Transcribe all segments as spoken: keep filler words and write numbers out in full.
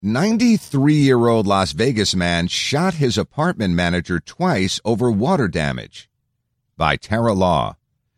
ninety-three-year-old Las Vegas man shot his apartment manager twice over water damage. By Tara Law.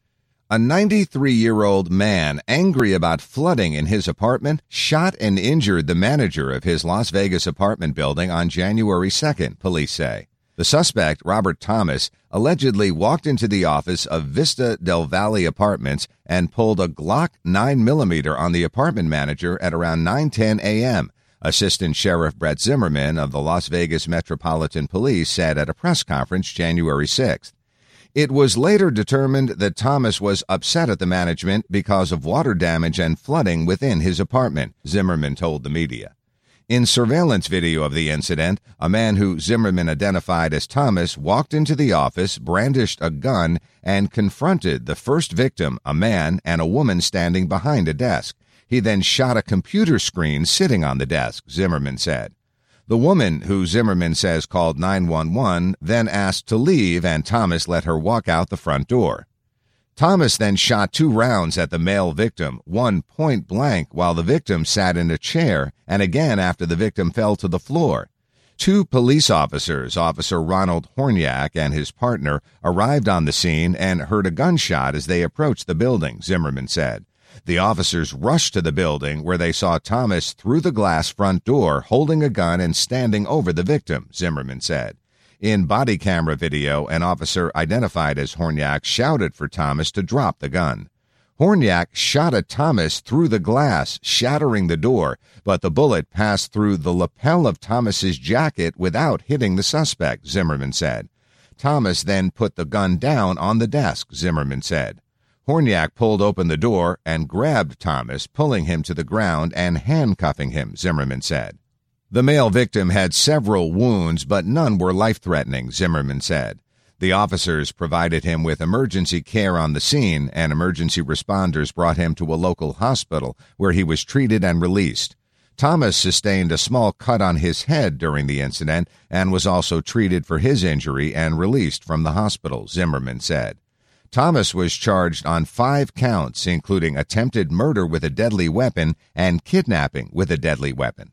A ninety-three-year-old man, angry about flooding in his apartment, shot and injured the manager of his Las Vegas apartment building on January second, police say. The suspect, Robert Thomas, allegedly walked into the office of Vista del Valle Apartments and pulled a Glock nine millimeter on the apartment manager at around nine ten a.m., Assistant Sheriff Brett Zimmerman of the Las Vegas Metropolitan Police said at a press conference January sixth. It was later determined that Thomas was upset at the management because of water damage and flooding within his apartment, Zimmerman told the media. In surveillance video of the incident, a man who Zimmerman identified as Thomas walked into the office, brandished a gun, and confronted the first victim, a man, and a woman standing behind a desk. He then shot a computer screen sitting on the desk, Zimmerman said. The woman, who Zimmerman says called nine one one, then asked to leave, and Thomas let her walk out the front door. Thomas then shot two rounds at the male victim, one point blank while the victim sat in a chair, and again after the victim fell to the floor. Two police officers, Officer Ronald Horniak and his partner, arrived on the scene and heard a gunshot as they approached the building, Zimmerman said. The officers rushed to the building where they saw Thomas through the glass front door holding a gun and standing over the victim, Zimmerman said. In body camera video, an officer identified as Horniak shouted for Thomas to drop the gun. Horniak shot at Thomas through the glass, shattering the door, but the bullet passed through the lapel of Thomas's jacket without hitting the suspect, Zimmerman said. Thomas then put the gun down on the desk, Zimmerman said. Horniak pulled open the door and grabbed Thomas, pulling him to the ground and handcuffing him, Zimmerman said. The male victim had several wounds, but none were life-threatening, Zimmerman said. The officers provided him with emergency care on the scene, and emergency responders brought him to a local hospital where he was treated and released. Thomas sustained a small cut on his head during the incident and was also treated for his injury and released from the hospital, Zimmerman said. Thomas was charged on five counts, including attempted murder with a deadly weapon and kidnapping with a deadly weapon.